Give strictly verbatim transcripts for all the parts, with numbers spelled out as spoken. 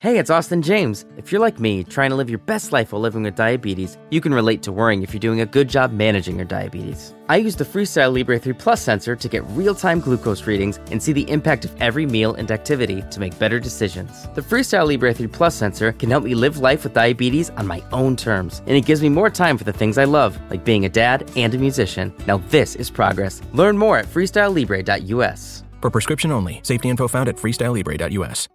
Hey, it's Austin James. If you're like me, trying to live your best life while living with diabetes, you can relate to worrying if you're doing a good job managing your diabetes. I use the Freestyle Libre three Plus sensor to get real-time glucose readings and see the impact of every meal and activity to make better decisions. The Freestyle Libre three Plus sensor can help me live life with diabetes on my own terms, and it gives me more time for the things I love, like being a dad and a musician. Now this is progress. Learn more at freestyle libre dot u s. For prescription only. Safety info found at freestyle libre dot u s.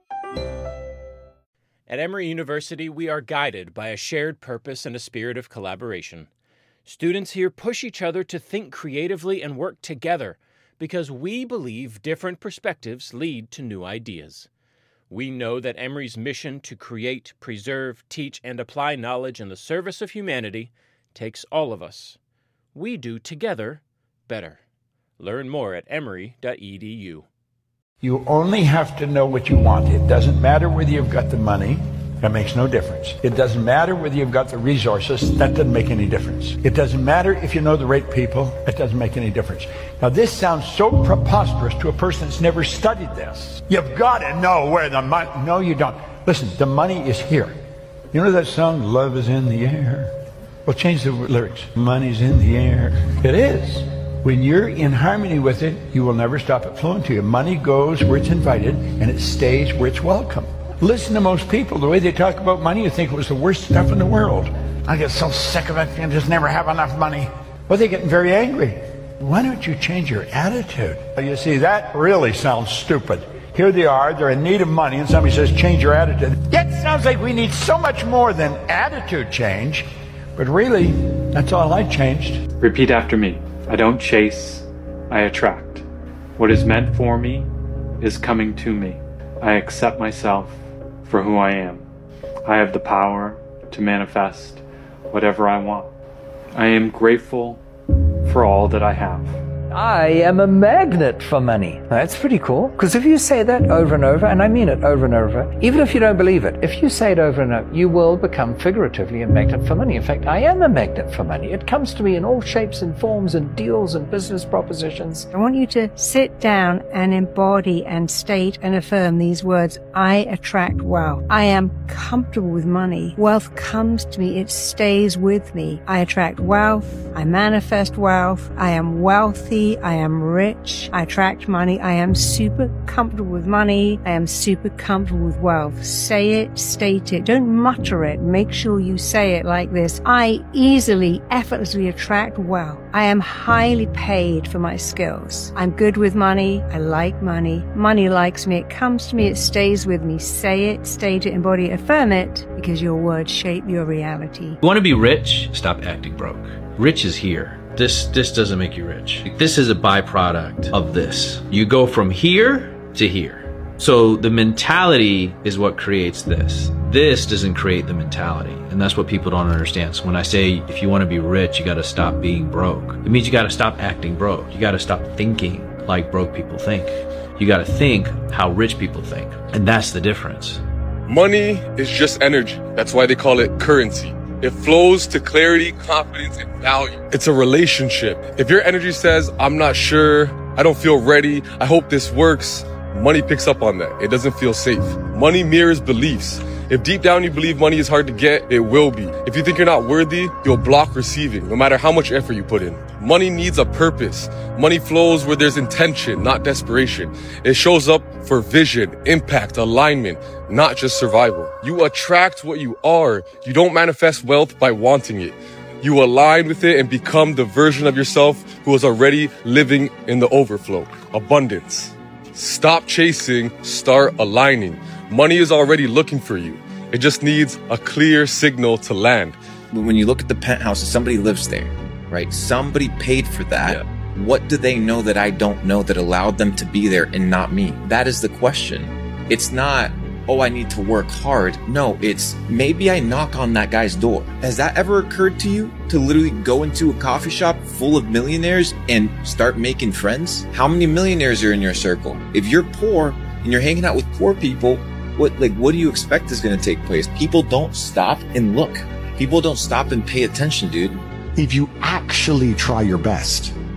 At Emory University, we are guided by a shared purpose and a spirit of collaboration. Students here push each other to think creatively and work together because we believe different perspectives lead to new ideas. We know that Emory's mission to create, preserve, teach, and apply knowledge in the service of humanity takes all of us. We do together better. Learn more at emory dot e d u. You only have to know what you want. It doesn't matter whether you've got the money. That makes no difference. It doesn't matter whether you've got the resources. That doesn't make any difference. It doesn't matter if you know the right people. That doesn't make any difference. Now, this sounds so preposterous to a person that's never studied this. You've got to know where the money... No, you don't. Listen, the money is here. You know that song, Love is in the Air? Well, change the lyrics. Money's in the air. It is. When you're in harmony with it, you will never stop it flowing to you. Money goes where it's invited, and it stays where it's welcome. Listen to most people. The way they talk about money, you think it was the worst stuff in the world. I get so sick of it and just never have enough money. Well, they're getting very angry. Why don't you change your attitude? You see, that really sounds stupid. Here they are, they're in need of money, and somebody says, change your attitude. That sounds like we need so much more than attitude change. But really, that's all I changed. Repeat after me. I don't chase, I attract. What is meant for me is coming to me. I accept myself for who I am. I have the power to manifest whatever I want. I am grateful for all that I have. I am a magnet for money. That's pretty cool. Because if you say that over and over, and I mean it over and over, even if you don't believe it, if you say it over and over, you will become figuratively a magnet for money. In fact, I am a magnet for money. It comes to me in all shapes and forms and deals and business propositions. I want you to sit down and embody and state and affirm these words. I attract wealth. I am comfortable with money. Wealth comes to me. It stays with me. I attract wealth. I manifest wealth. I am wealthy. I am rich. I attract money. I am super comfortable with money. I am super comfortable with wealth. Say it, state it. Don't mutter it. Make sure you say it like this. I easily, effortlessly attract wealth. I am highly paid for my skills. I'm good with money. I like money. Money likes me. It comes to me. It stays with me. Say it, state it, embody it, affirm it, because your words shape your reality. You want to be rich? Stop acting broke. Rich is here. This this doesn't make you rich. This is a byproduct of this. You go from here to here. So the mentality is what creates this. This doesn't create the mentality. And that's what people don't understand. So when I say if you want to be rich, you got to stop being broke. It means you got to stop acting broke. You got to stop thinking like broke people think. You got to think how rich people think. And that's the difference. Money is just energy. That's why they call it currency. It flows to clarity, confidence, and value. It's a relationship. If your energy says, I'm not sure, I don't feel ready, I hope this works, money picks up on that. It doesn't feel safe. Money mirrors beliefs. If deep down you believe money is hard to get, it will be. If you think you're not worthy, you'll block receiving, no matter how much effort you put in. Money needs a purpose. Money flows where there's intention, not desperation. It shows up for vision, impact, alignment, not just survival. You attract what you are. You don't manifest wealth by wanting it. You align with it and become the version of yourself who is already living in the overflow, abundance. Stop chasing, start aligning. Money is already looking for you. It just needs a clear signal to land. When you look at the penthouse, somebody lives there, right? Somebody paid for that. Yeah. What do they know that I don't know that allowed them to be there and not me? That is the question. It's not, oh, I need to work hard. No, it's maybe I knock on that guy's door. Has that ever occurred to you to literally go into a coffee shop full of millionaires and start making friends? How many millionaires are in your circle? If you're poor and you're hanging out with poor people, what like what do you expect is going to take place? People don't stop and look. People don't stop and pay attention, dude. If you actually try your best,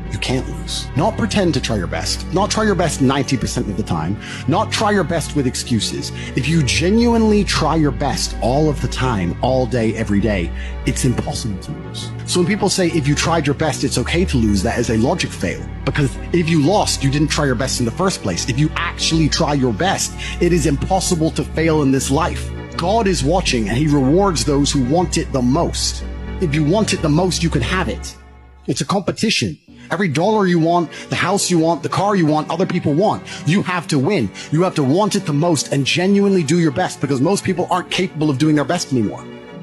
you can't lose. Not pretend to try your best. Not try your best ninety percent of the time. Not try your best with excuses. If you genuinely try your best all of the time, all day, every day, it's impossible to lose. So when people say, if you tried your best, it's okay to lose, that is a logic fail. Because if you lost, you didn't try your best in the first place. If you actually try your best, it is impossible to fail in this life. God is watching and he rewards those who want it the most. If you want it the most, you can have it. It's a competition. Every dollar you want, the house you want, the car you want, other people want. You have to win. You have to want it the most and genuinely do your best, because most people aren't capable of doing their best anymore.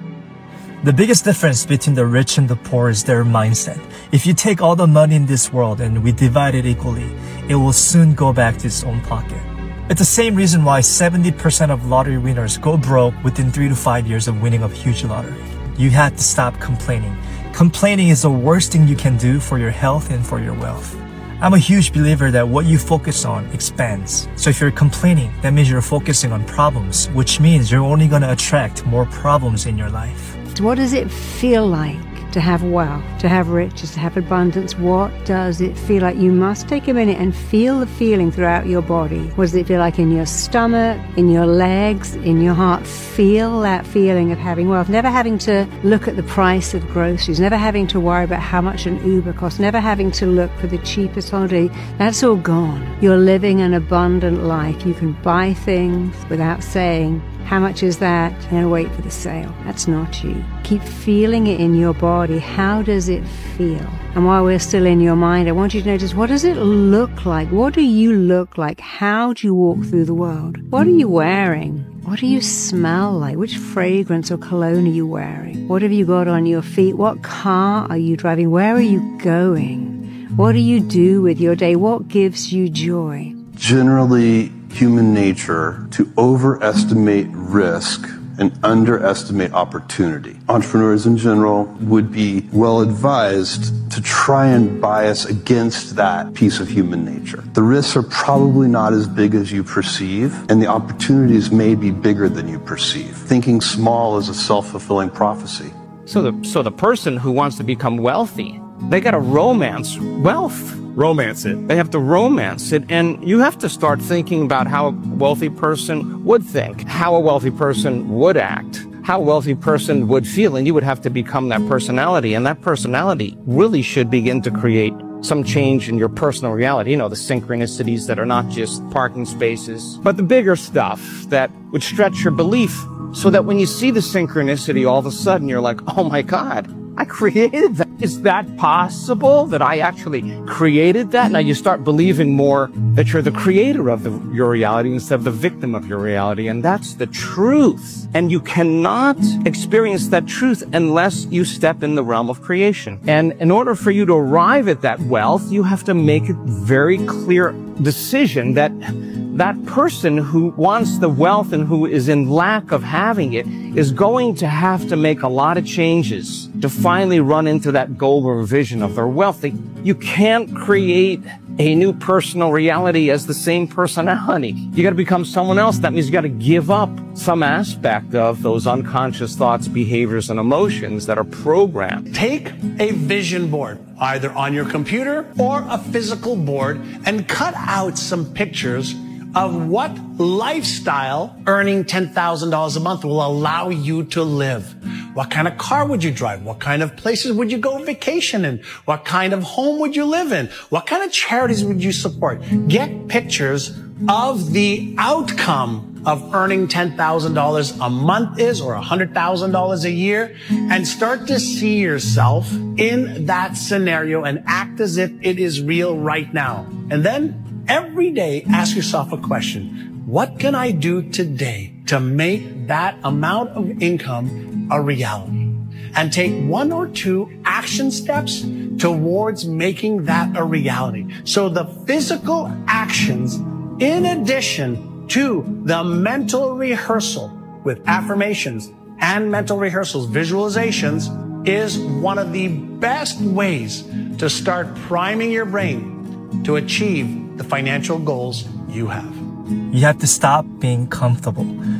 The biggest difference between the rich and the poor is their mindset. If you take all the money in this world and we divide it equally, it will soon go back to its own pocket. It's the same reason why seventy percent of lottery winners go broke within three to five years of winning a huge lottery. You have to stop complaining. Complaining is the worst thing you can do for your health and for your wealth. I'm a huge believer that what you focus on expands. So if you're complaining, that means you're focusing on problems, which means you're only going to attract more problems in your life. What does it feel like to have wealth, to have riches, to have abundance? What does it feel like? You must take a minute and feel the feeling throughout your body. What does it feel like in your stomach, in your legs, in your heart? Feel that feeling of having wealth. Never having to look at the price of groceries, never having to worry about how much an Uber costs, never having to look for the cheapest holiday. That's all gone. You're living an abundant life. You can buy things without saying, how much is that? And then wait for the sale. That's not you. Keep feeling it in your body. How does it feel? And while we're still in your mind, I want you to notice, what does it look like? What do you look like? How do you walk through the world? What are you wearing? What do you smell like? Which fragrance or cologne are you wearing? What have you got on your feet? What car are you driving? Where are you going? What do you do with your day? What gives you joy? Generally, human nature to overestimate risk and underestimate opportunity. Entrepreneurs in general would be well advised to try and bias against that piece of human nature. The risks are probably not as big as you perceive, and the opportunities may be bigger than you perceive. Thinking small is a self-fulfilling prophecy. So the, so the person who wants to become wealthy, they got to romance wealth. Romance it. They have to romance it, and you have to start thinking about how a wealthy person would think, how a wealthy person would act, how a wealthy person would feel, and you would have to become that personality, and that personality really should begin to create some change in your personal reality. You know, the synchronicities that are not just parking spaces, but the bigger stuff that would stretch your belief so that when you see the synchronicity, all of a sudden you're like, oh my God, I created that. Is that possible that I actually created that? Now you start believing more that you're the creator of the, your reality instead of the victim of your reality. And that's the truth. And you cannot experience that truth unless you step in the realm of creation. And in order for you to arrive at that wealth, you have to make a very clear decision that that person who wants the wealth and who is in lack of having it is going to have to make a lot of changes to finally run into that goal or vision of their wealth. You can't create a new personal reality as the same personality. You got to become someone else. That means you got to give up some aspect of those unconscious thoughts, behaviors, and emotions that are programmed. Take a vision board, either on your computer or a physical board, and cut out some pictures of what lifestyle earning ten thousand dollars a month will allow you to live. What kind of car would you drive? What kind of places would you go vacation in? What kind of home would you live in? What kind of charities would you support? Get pictures of the outcome of earning ten thousand dollars a month is, or one hundred thousand dollars a year, and start to see yourself in that scenario and act as if it is real right now. And then every day, ask yourself a question. What can I do today to make that amount of income a reality? And take one or two action steps towards making that a reality. So the physical actions, in addition to the mental rehearsal with affirmations and mental rehearsals, visualizations, is one of the best ways to start priming your brain to achieve the financial goals you have. You have to stop being comfortable.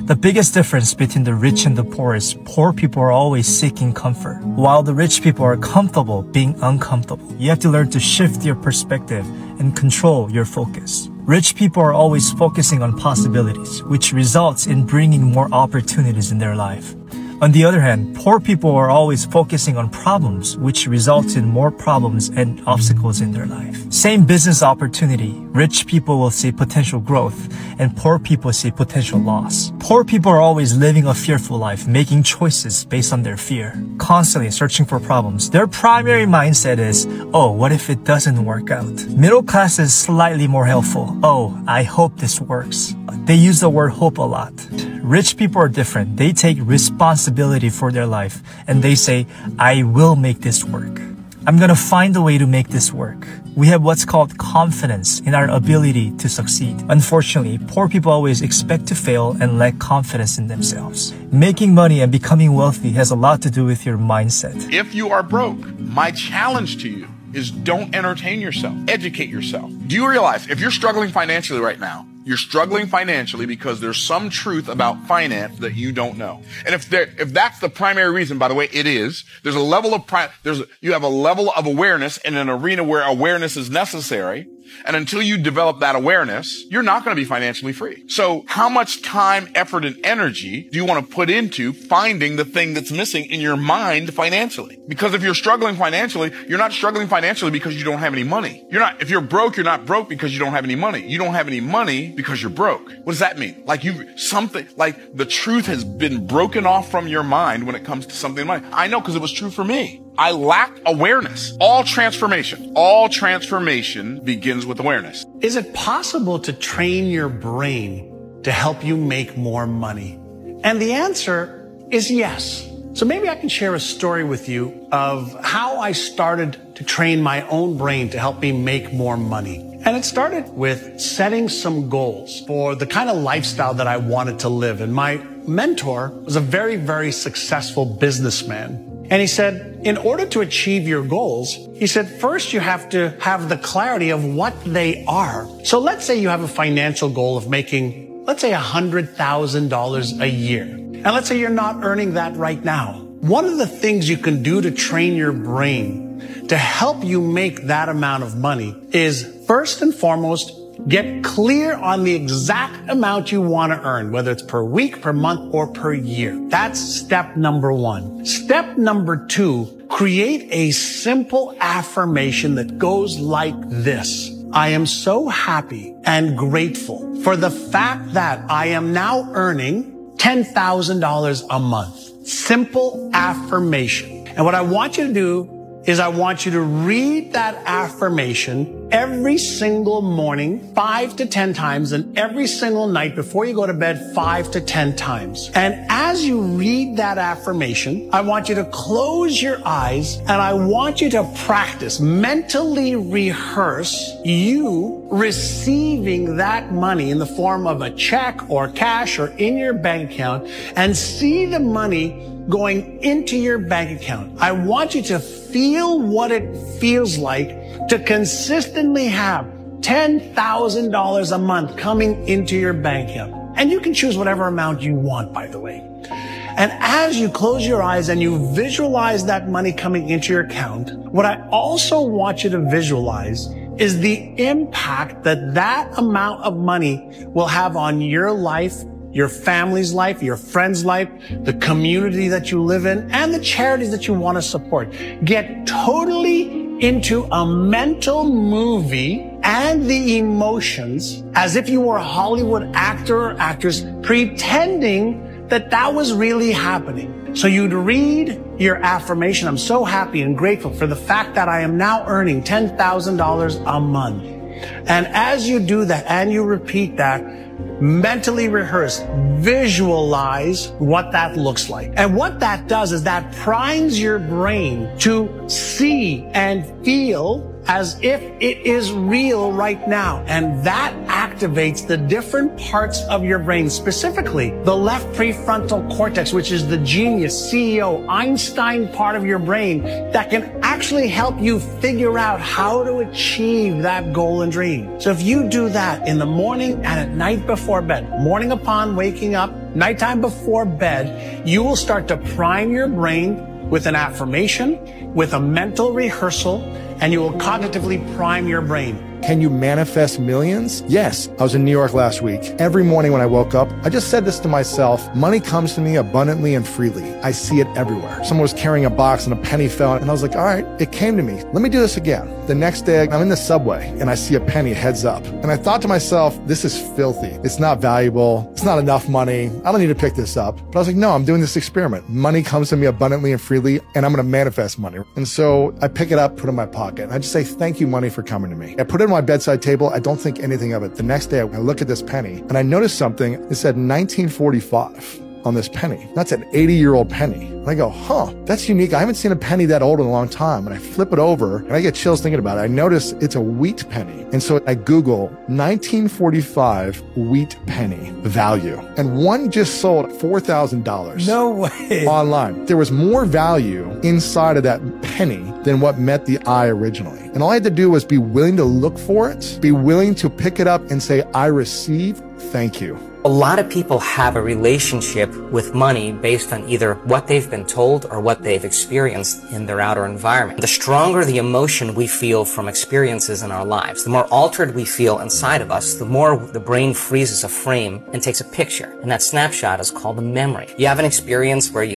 The biggest difference between the rich and the poor is poor people are always seeking comfort, while the rich people are comfortable being uncomfortable. You have to learn to shift your perspective and control your focus. Rich people are always focusing on possibilities, which results in bringing more opportunities in their life. On the other hand, poor people are always focusing on problems, which results in more problems and obstacles in their life. Same business opportunity, rich people will see potential growth, and poor people see potential loss. Poor people are always living a fearful life, making choices based on their fear, constantly searching for problems. Their primary mindset is, oh, what if it doesn't work out? Middle class is slightly more helpful. Oh, I hope this works. They use the word hope a lot. Rich people are different. They take responsibility for their life and they say, I will make this work. I'm gonna find a way to make this work. We have what's called confidence in our ability to succeed. Unfortunately, poor people always expect to fail and lack confidence in themselves. Making money and becoming wealthy has a lot to do with your mindset. If you are broke, my challenge to you is don't entertain yourself. Educate yourself. Do you realize if you're struggling financially right now, you're struggling financially because there's some truth about finance that you don't know. And if there, if that's the primary reason, by the way, it is, there's a level of, pri- there's, you have a level of awareness in an arena where awareness is necessary. And until you develop that awareness, you're not going to be financially free. So how much time, effort, and energy do you want to put into finding the thing that's missing in your mind financially? Because if you're struggling financially, you're not struggling financially because you don't have any money. You're not, if you're broke, you're not broke because you don't have any money. You don't have any money because you're broke. What does that mean? Like you, something, like the truth has been broken off from your mind when it comes to something money. I know because it was true for me. I lacked awareness. All transformation, all transformation begins with awareness. Is it possible to train your brain to help you make more money? And the answer is yes. So maybe I can share a story with you of how I started to train my own brain to help me make more money. And it started with setting some goals for the kind of lifestyle that I wanted to live. And my mentor was a very, very successful businessman. And he said, in order to achieve your goals, he said, first you have to have the clarity of what they are. So let's say you have a financial goal of making, let's say one hundred thousand dollars a year. And let's say you're not earning that right now. One of the things you can do to train your brain to help you make that amount of money is first and foremost, get clear on the exact amount you want to earn, whether it's per week, per month, or per year. That's step number one. Step number two, create a simple affirmation that goes like this. I am so happy and grateful for the fact that I am now earning ten thousand dollars a month. Simple affirmation. And what I want you to do is I want you to read that affirmation every single morning, five to ten times, and every single night before you go to bed, five to ten times. And as you read that affirmation, I want you to close your eyes and I want you to practice, mentally rehearse you receiving that money in the form of a check or cash or in your bank account and see the money going into your bank account. I want you to feel what it feels like to consistently have ten thousand dollars a month coming into your bank account. And you can choose whatever amount you want, by the way. And as you close your eyes and you visualize that money coming into your account, what I also want you to visualize is the impact that that amount of money will have on your life, your family's life, your friend's life, the community that you live in, and the charities that you want to support. Get totally into a mental movie and the emotions as if you were a Hollywood actor or actress pretending that that was really happening. So you'd read your affirmation, I'm so happy and grateful for the fact that I am now earning ten thousand dollars a month. And as you do that and you repeat that, mentally rehearse, visualize what that looks like. And what that does is that primes your brain to see and feel as if it is real right now. And that activates the different parts of your brain, specifically the left prefrontal cortex, which is the genius, C E O, Einstein part of your brain that can actually help you figure out how to achieve that goal and dream. So if you do that in the morning and at night before bed, morning upon waking up, nighttime before bed, you will start to prime your brain with an affirmation, with a mental rehearsal, and you will cognitively prime your brain. Can you manifest millions? Yes. I was in New York last week. Every morning when I woke up, I just said this to myself: money comes to me abundantly and freely. I see it everywhere. Someone was carrying a box and a penny fell, and I was like, all right, it came to me. Let me do this again. The next day, I'm in the subway and I see a penny heads up. And I thought to myself, this is filthy. It's not valuable. It's not enough money. I don't need to pick this up. But I was like, no, I'm doing this experiment. Money comes to me abundantly and freely, and I'm going to manifest money. And so I pick it up, put it in my pocket, and I just say, thank you, money, for coming to me. I put it on my bedside table. I don't think anything of it. The next day, I look at this penny and I noticed something. It said nineteen forty-five on this penny. That's an eighty year old penny. And I go, huh, that's unique. I haven't seen a penny that old in a long time. And I flip it over and I get chills thinking about it. I notice it's a wheat penny. And so I Google nineteen forty-five wheat penny value. And one just sold four thousand dollars. No way. Online. There was more value inside of that penny than what met the eye originally. And all I had to do was be willing to look for it, be willing to pick it up and say, I receive, thank you. A lot of people have a relationship with money based on either what they've been told or what they've experienced in their outer environment. The stronger the emotion we feel from experiences in our lives, the more altered we feel inside of us, the more the brain freezes a frame and takes a picture. And that snapshot is called a memory. You have an experience where you...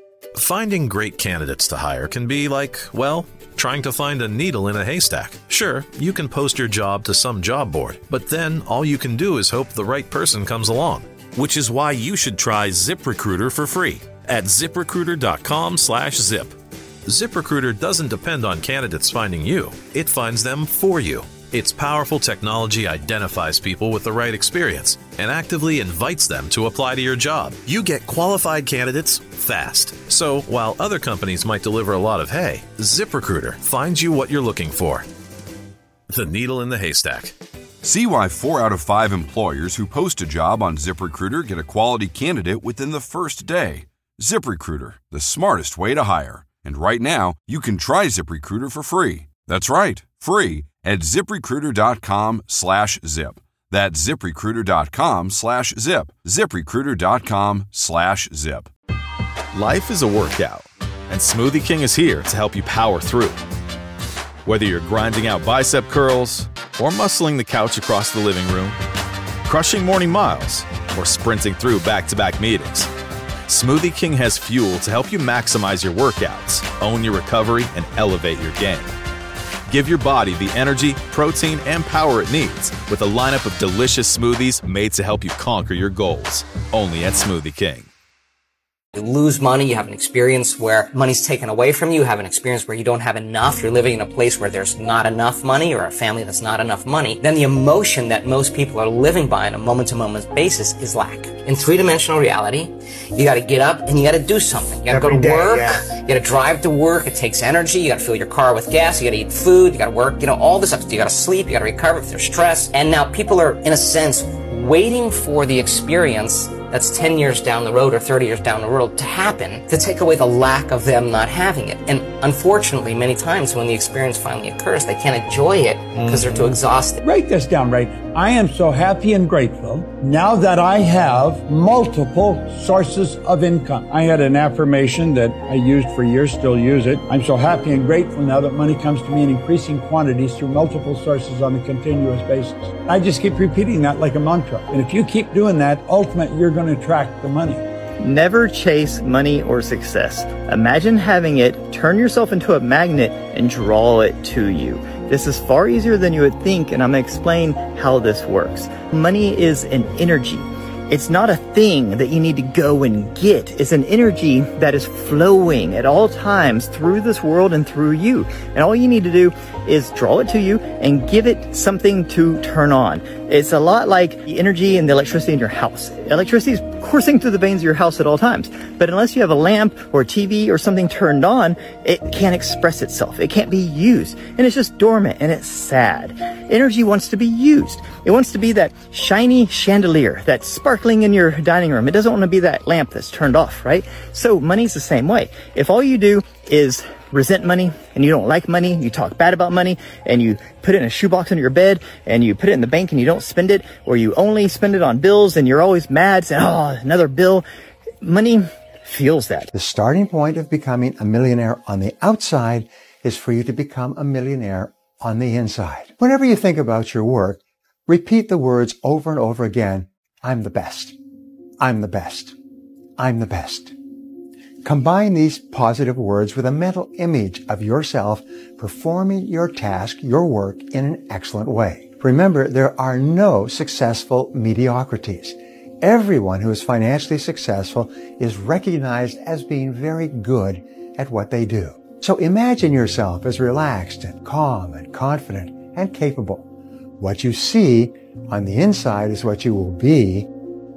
Finding great candidates to hire can be like, well, trying to find a needle in a haystack. Sure, you can post your job to some job board, but then all you can do is hope the right person comes along. Which is why you should try ZipRecruiter for free at ZipRecruiter.com slash zip. ZipRecruiter doesn't depend on candidates finding you. It finds them for you. Its powerful technology identifies people with the right experience and actively invites them to apply to your job. You get qualified candidates fast. So while other companies might deliver a lot of hay, ZipRecruiter finds you what you're looking for. The needle in the haystack. See why four out of five employers who post a job on ZipRecruiter get a quality candidate within the first day. ZipRecruiter, the smartest way to hire. And right now, you can try ZipRecruiter for free. That's right, free at ZipRecruiter.com slash zip. That's ZipRecruiter.com slash zip. ZipRecruiter.com slash zip. Life is a workout, and Smoothie King is here to help you power through. Whether you're grinding out bicep curls or muscling the couch across the living room, crushing morning miles, or sprinting through back-to-back meetings, Smoothie King has fuel to help you maximize your workouts, own your recovery, and elevate your game. Give your body the energy, protein, and power it needs with a lineup of delicious smoothies made to help you conquer your goals. Only at Smoothie King. You lose money, you have an experience where money's taken away from you, you have an experience where you don't have enough, you're living in a place where there's not enough money or a family that's not enough money, then the emotion that most people are living by on a moment-to-moment basis is lack. In three-dimensional reality, you gotta get up and you gotta do something. You gotta Every go to day, work, yeah. You gotta drive to work, it takes energy, you gotta fill your car with gas, you gotta eat food, you gotta work, you know, all this stuff. You gotta sleep, you gotta recover if there's stress. And now people are, in a sense, waiting for the experience that's ten years down the road or thirty years down the road to happen to take away the lack of them not having it. And unfortunately, many times when the experience finally occurs, they can't enjoy it because they're too exhausted. Write this down, right? I am so happy and grateful now that I have multiple sources of income. I had an affirmation that I used for years, still use it. I'm so happy and grateful now that money comes to me in increasing quantities through multiple sources on a continuous basis. I just keep repeating that like a mantra. And if you keep doing that, ultimately you're going to attract the money. Never chase money or success. Imagine having it, turn yourself into a magnet, and draw it to you. This is far easier than you would think, and I'm going to explain how this works. Money is an energy. It's not a thing that you need to go and get. It's an energy that is flowing at all times through this world and through you. And all you need to do is draw it to you and give it something to turn on. It's a lot like the energy and the electricity in your house. Electricity is coursing through the veins of your house at all times. But unless you have a lamp or a T V or something turned on, it can't express itself. It can't be used. And it's just dormant and it's sad. Energy wants to be used. It wants to be that shiny chandelier that's sparkling in your dining room. It doesn't want to be that lamp that's turned off, right? So money's the same way. If all you do is resent money and you don't like money, you talk bad about money, and you put it in a shoebox under your bed and you put it in the bank and you don't spend it, or you only spend it on bills and you're always mad saying, oh, another bill. Money feels that. The starting point of becoming a millionaire on the outside is for you to become a millionaire on the inside. Whenever you think about your work, repeat the words over and over again. I'm the best. I'm the best. I'm the best. Combine these positive words with a mental image of yourself performing your task, your work, in an excellent way. Remember, there are no successful mediocrities. Everyone who is financially successful is recognized as being very good at what they do. So imagine yourself as relaxed and calm and confident and capable. What you see on the inside is what you will be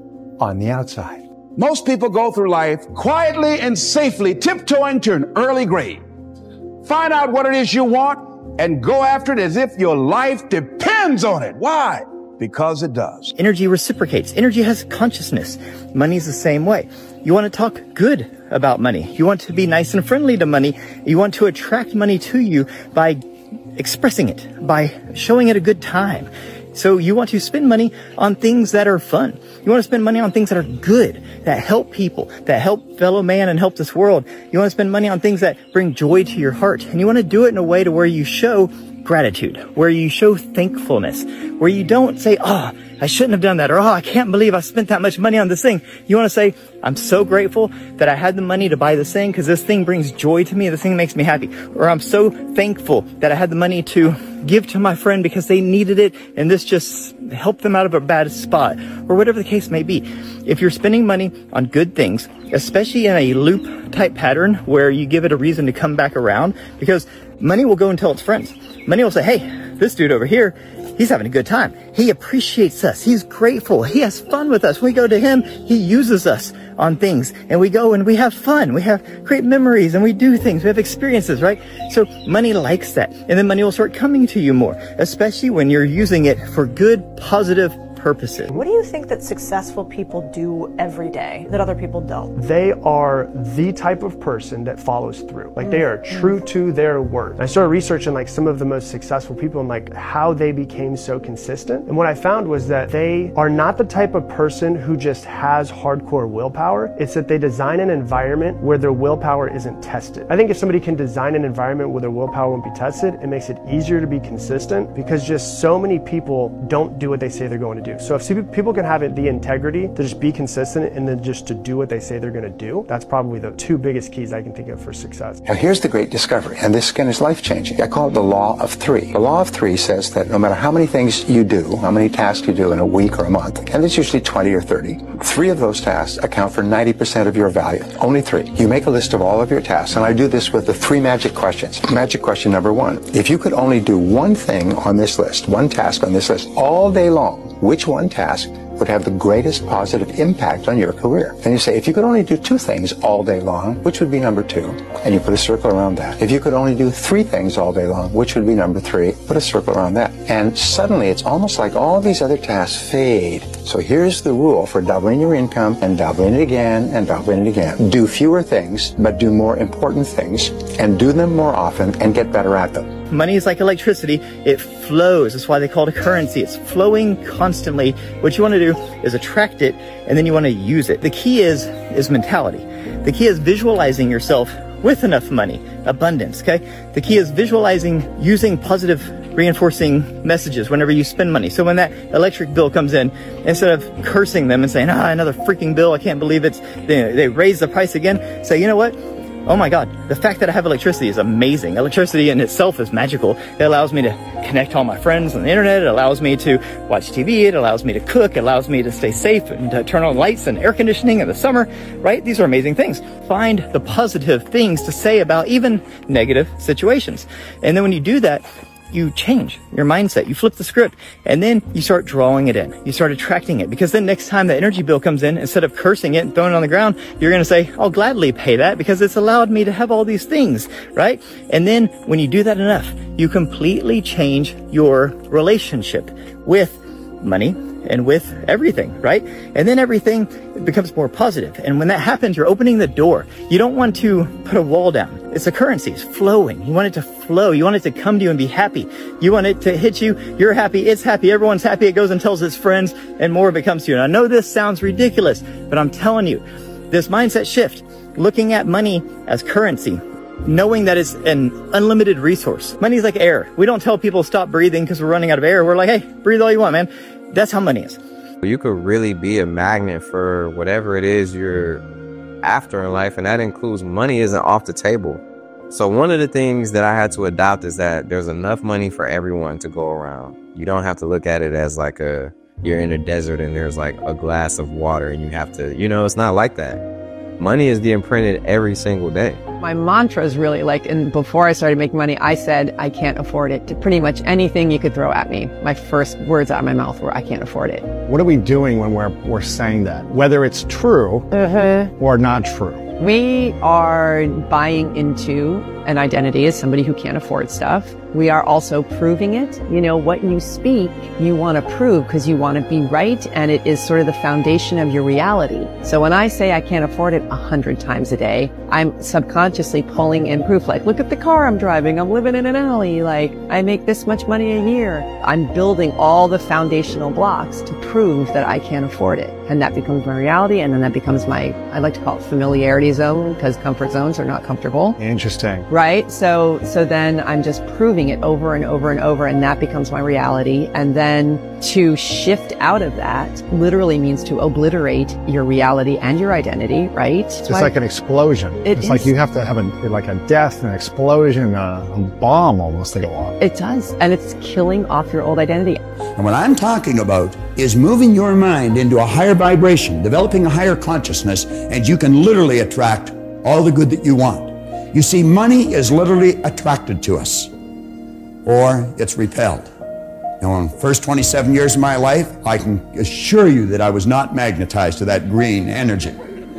on the outside. Most people go through life quietly and safely tiptoeing to an early grave. Find out what it is you want and go after it as if your life depends on it. Why? Because it does. Energy reciprocates. Energy has consciousness. Money's the same way. You want to talk good about money. You want to be nice and friendly to money. You want to attract money to you by expressing it, by showing it a good time. So you want to spend money on things that are fun. You want to spend money on things that are good, that help people, that help fellow man and help this world. You want to spend money on things that bring joy to your heart. And you want to do it in a way to where you show gratitude, where you show thankfulness, where you don't say, oh, I shouldn't have done that, or oh, I can't believe I spent that much money on this thing. You want to say, I'm so grateful that I had the money to buy this thing because this thing brings joy to me, this thing makes me happy. Or I'm so thankful that I had the money to give to my friend because they needed it and this just helped them out of a bad spot, or whatever the case may be. If you're spending money on good things, especially in a loop type pattern where you give it a reason to come back around, because money will go and tell its friends. Money will say, hey, this dude over here, he's having a good time. He appreciates us. He's grateful. He has fun with us. When we go to him, he uses us on things, and we go and we have fun. We have great memories and we do things. We have experiences, right? So money likes that. And then money will start coming to you more, especially when you're using it for good, positive purposes. What do you think that successful people do every day that other people don't? They are the type of person that follows through. Like, they are true to their word. I started researching like some of the most successful people and like how they became so consistent. And what I found was that they are not the type of person who just has hardcore willpower. It's that they design an environment where their willpower isn't tested. I think if somebody can design an environment where their willpower won't be tested, it makes it easier to be consistent, because just so many people don't do what they say they're going to do. So if people can have it, the integrity to just be consistent and then just to do what they say they're going to do, that's probably the two biggest keys I can think of for success. Now here's the great discovery, and this again is life-changing. I call it the law of three. The law of three says that no matter how many things you do, how many tasks you do in a week or a month, and it's usually twenty or thirty, three of those tasks account for ninety percent of your value. Only three. You make a list of all of your tasks, and I do this with the three magic questions. Magic question number one: if you could only do one thing on this list, one task on this list all day long, which one task would have the greatest positive impact on your career? And you say, if you could only do two things all day long, which would be number two? And you put a circle around that. If you could only do three things all day long, which would be number three? Put a circle around that. And suddenly it's almost like all these other tasks fade. So here's the rule for doubling your income and doubling it again and doubling it again. Do fewer things, but do more important things, and do them more often and get better at them. Money is like electricity. It flows. That's why they call it a currency. It's flowing constantly. What you want to do is attract it, and then you want to use it. The key is, is mentality. The key is visualizing yourself with enough money, abundance, okay? The key is visualizing using positive reinforcing messages whenever you spend money. So when that electric bill comes in, instead of cursing them and saying, ah, another freaking bill, I can't believe it's, they, they raised the price again, say, you know what? Oh my God, the fact that I have electricity is amazing. Electricity in itself is magical. It allows me to connect all my friends on the internet. It allows me to watch T V. It allows me to cook. It allows me to stay safe and to turn on lights and air conditioning in the summer, right? These are amazing things. Find the positive things to say about even negative situations. And then when you do that, you change your mindset, you flip the script, and then you start drawing it in. You start attracting it, because then next time the energy bill comes in, instead of cursing it and throwing it on the ground, you're going to say, I'll gladly pay that because it's allowed me to have all these things, right? And then when you do that enough, you completely change your relationship with money and with everything, right? And then everything becomes more positive. And when that happens, you're opening the door. You don't want to put a wall down. It's a currency. It's flowing. You want it to flow. You want it to come to you and be happy. You want it to hit you. You're happy. It's happy. Everyone's happy. It goes and tells its friends, and more of it comes to you. And I know this sounds ridiculous, but I'm telling you, this mindset shift, looking at money as currency, knowing that it's an unlimited resource. Money's like air. We don't tell people stop breathing because we're running out of air. We're like, hey, breathe all you want, man. That's how money is. You could really be a magnet for whatever it is you're after in life, and that includes money isn't off the table. So one of the things that I had to adopt is that there's enough money for everyone to go around. You don't have to look at it as like a, you're in a desert and there's like a glass of water and you have to, you know, it's not like that. Money is being printed every single day. My mantra is really like, and before I started making money, I said, I can't afford it. To pretty much anything you could throw at me. My first words out of my mouth were, I can't afford it. What are we doing when we're, we're saying that? Whether it's true mm-hmm. or not true. We are buying into an identity as somebody who can't afford stuff. We are also proving it. You know, what you speak, you want to prove because you want to be right, and it is sort of the foundation of your reality. So when I say I can't afford it a hundred times a day, I'm subconsciously pulling in proof. Like, look at the car I'm driving. I'm living in an alley. Like, I make this much money a year. I'm building all the foundational blocks to prove that I can't afford it. And that becomes my reality, and then that becomes my, I like to call it familiarity zone, because comfort zones are not comfortable. Interesting. Right? So, so then I'm just proving it over and over and over, and that becomes my reality. And then to shift out of that literally means to obliterate your reality and your identity, right? It's so like I, an explosion. It it's is. Like you have to have a, like a death, an explosion, a, a bomb almost to go off. It does. And it's killing off your old identity. And what I'm talking about is moving your mind into a higher vibration, developing a higher consciousness, and you can literally attract all the good that you want. You see, money is literally attracted to us, or it's repelled. Now, in the first twenty-seven years of my life, I can assure you that I was not magnetized to that green energy.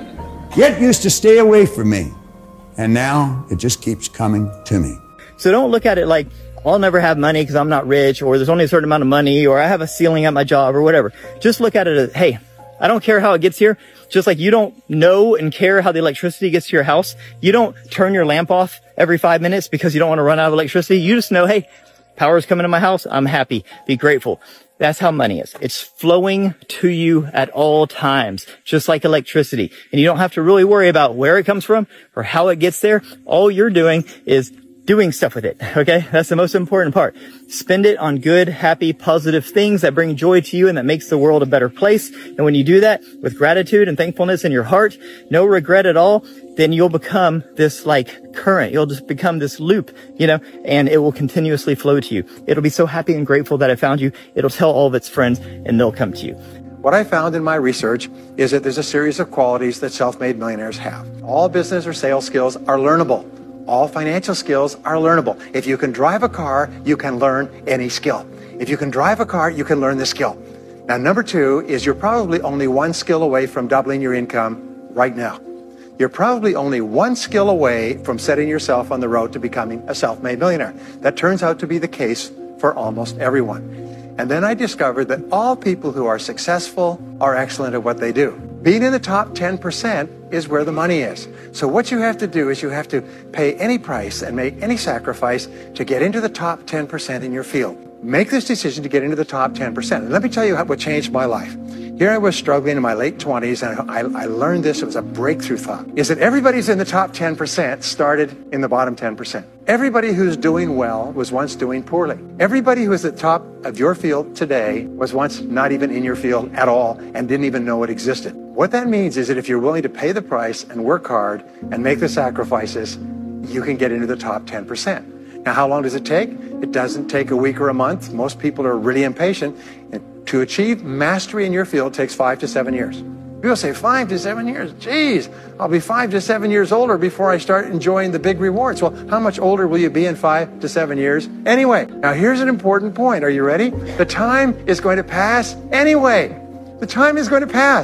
It used to stay away from me, and now it just keeps coming to me. So don't look at it like, I'll never have money because I'm not rich, or there's only a certain amount of money, or I have a ceiling at my job, or whatever. Just look at it as, hey, I don't care how it gets here. Just like you don't know and care how the electricity gets to your house. You don't turn your lamp off every five minutes because you don't want to run out of electricity. You just know, hey, power's coming to my house. I'm happy. Be grateful. That's how money is. It's flowing to you at all times, just like electricity. And you don't have to really worry about where it comes from or how it gets there. All you're doing is doing stuff with it. Okay. That's the most important part. Spend it on good, happy, positive things that bring joy to you and that makes the world a better place. And when you do that with gratitude and thankfulness in your heart, no regret at all, then you'll become this like current. You'll just become this loop, you know, and it will continuously flow to you. It'll be so happy and grateful that I found you. It'll tell all of its friends and they'll come to you. What I found in my research is that there's a series of qualities that self-made millionaires have. All business or sales skills are learnable. All financial skills are learnable. If you can drive a car, you can learn any skill. If you can drive a car, you can learn the skill. Now, number two is you're probably only one skill away from doubling your income right now. You're probably only one skill away from setting yourself on the road to becoming a self-made millionaire. That turns out to be the case for almost everyone. And then I discovered that all people who are successful are excellent at what they do. Being in the top ten percent is where the money is. So what you have to do is you have to pay any price and make any sacrifice to get into the top ten percent in your field. Make this decision to get into the top ten percent. And let me tell you how, what changed my life. Here I was struggling in my late twenties, and I, I learned this. It was a breakthrough thought. Is that everybody's in the top ten percent started in the bottom ten percent. Everybody who's doing well was once doing poorly. Everybody who is at the top of your field today was once not even in your field at all and didn't even know it existed. What that means is that if you're willing to pay the price and work hard and make the sacrifices, you can get into the top ten percent. Now, how long does it take? It doesn't take a week or a month. Most people are really impatient. And to achieve mastery in your field takes five to seven years. People say, five to seven years? Geez, I'll be five to seven years older before I start enjoying the big rewards. Well, how much older will you be in five to seven years anyway? Now, here's an important point. Are you ready? The time is going to pass anyway. The time is going to pass.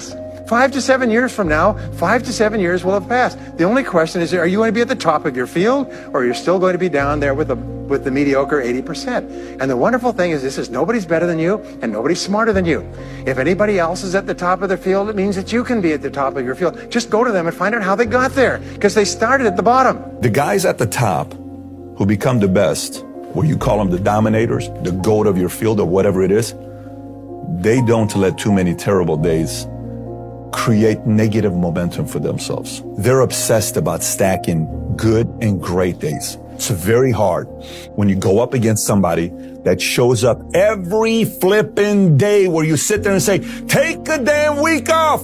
Five to seven years from now, five to seven years will have passed. The only question is, are you going to be at the top of your field, or are you still going to be down there with the with the mediocre eighty percent? And the wonderful thing is this is nobody's better than you and nobody's smarter than you. If anybody else is at the top of their field, it means that you can be at the top of your field. Just go to them and find out how they got there, because they started at the bottom. The guys at the top who become the best, where you call them the dominators, the goat of your field or whatever it is, they don't let too many terrible days create negative momentum for themselves. They're obsessed about stacking good and great days. It's very hard when you go up against somebody that shows up every flipping day where you sit there and say, take a damn week off.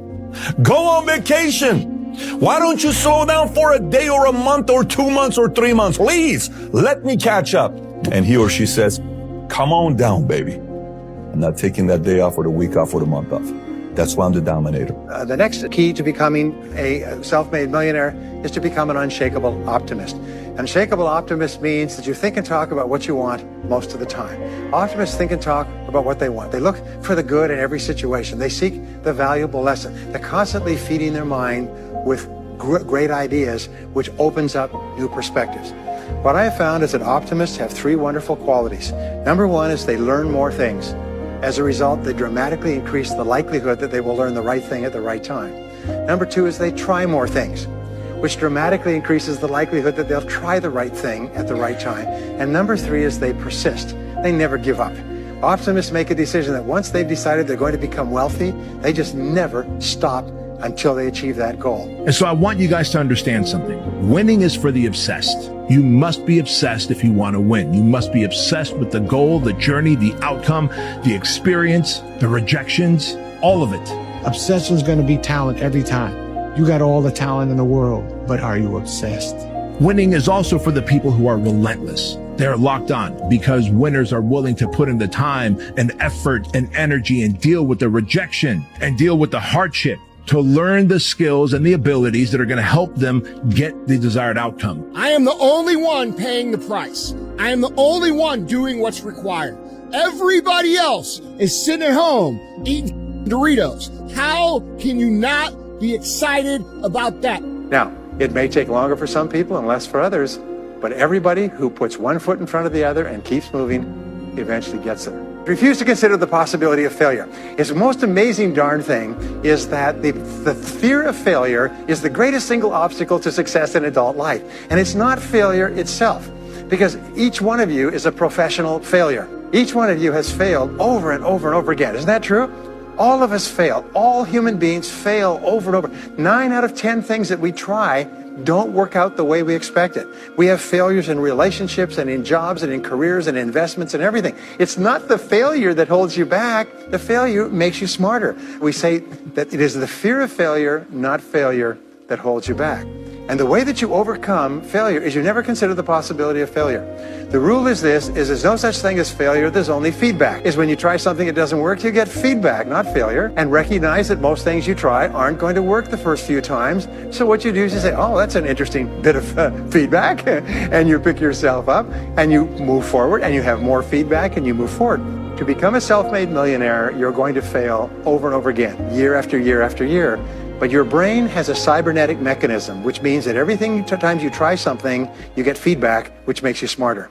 Go on vacation. Why don't you slow down for a day or a month or two months or three months? Please, let me catch up. And he or she says, come on down, baby. I'm not taking that day off or the week off or the month off. That's why I'm the dominator. Uh, the next key to becoming a self-made millionaire is to become an unshakable optimist. An unshakable optimist means that you think and talk about what you want most of the time. Optimists think and talk about what they want. They look for the good in every situation. They seek the valuable lesson. They're constantly feeding their mind with gr- great ideas, which opens up new perspectives. What I have found is that optimists have three wonderful qualities. Number one is they learn more things. As a result, they dramatically increase the likelihood that they will learn the right thing at the right time. Number two is they try more things, which dramatically increases the likelihood that they'll try the right thing at the right time. And number three is they persist. They never give up. Optimists make a decision that once they've decided they're going to become wealthy, they just never stop until they achieve that goal. And so I want you guys to understand something. Winning is for the obsessed. You must be obsessed if you want to win. You must be obsessed with the goal, the journey, the outcome, the experience, the rejections, all of it. Obsession is going to be talent every time. You got all the talent in the world, but are you obsessed? Winning is also for the people who are relentless. They're locked on because winners are willing to put in the time and effort and energy and deal with the rejection and deal with the hardship to learn the skills and the abilities that are going to help them get the desired outcome. I am the only one paying the price. I am the only one doing what's required. Everybody else is sitting at home eating Doritos. How can you not be excited about that? Now, it may take longer for some people and less for others, but everybody who puts one foot in front of the other and keeps moving eventually gets there. Refuse to consider the possibility of failure. It's the most amazing darn thing is that the, the fear of failure is the greatest single obstacle to success in adult life. And it's not failure itself, because each one of you is a professional failure. Each one of you has failed over and over and over again. Isn't that true? All of us fail. All human beings fail over and over. Nine out of ten things that we try don't work out the way we expected. We have failures in relationships and in jobs and in careers and investments and everything. It's not the failure that holds you back. The failure makes you smarter. We say that it is the fear of failure, not failure, that holds you back. And the way that you overcome failure is you never consider the possibility of failure. The rule is this, is there's no such thing as failure, there's only feedback. Is when you try something that doesn't work, you get feedback, not failure. And recognize that most things you try aren't going to work the first few times. So what you do is you say, oh, that's an interesting bit of uh, feedback. And you pick yourself up and you move forward and you have more feedback and you move forward. To become a self-made millionaire, you're going to fail over and over again, year after year after year. But your brain has a cybernetic mechanism, which means that every time you try something, you get feedback, which makes you smarter.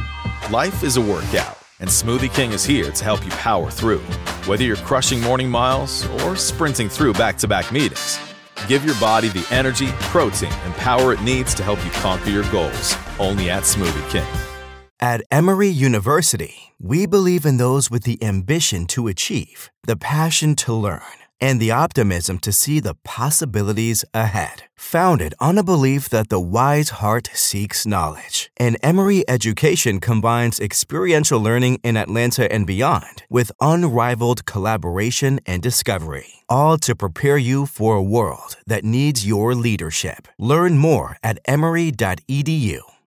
Life is a workout, and Smoothie King is here to help you power through. Whether you're crushing morning miles or sprinting through back-to-back meetings, give your body the energy, protein, and power it needs to help you conquer your goals. Only at Smoothie King. At Emory University, we believe in those with the ambition to achieve, the passion to learn, and the optimism to see the possibilities ahead. Founded on a belief that the wise heart seeks knowledge, and Emory education combines experiential learning in Atlanta and beyond with unrivaled collaboration and discovery, all to prepare you for a world that needs your leadership. Learn more at emory dot e d u.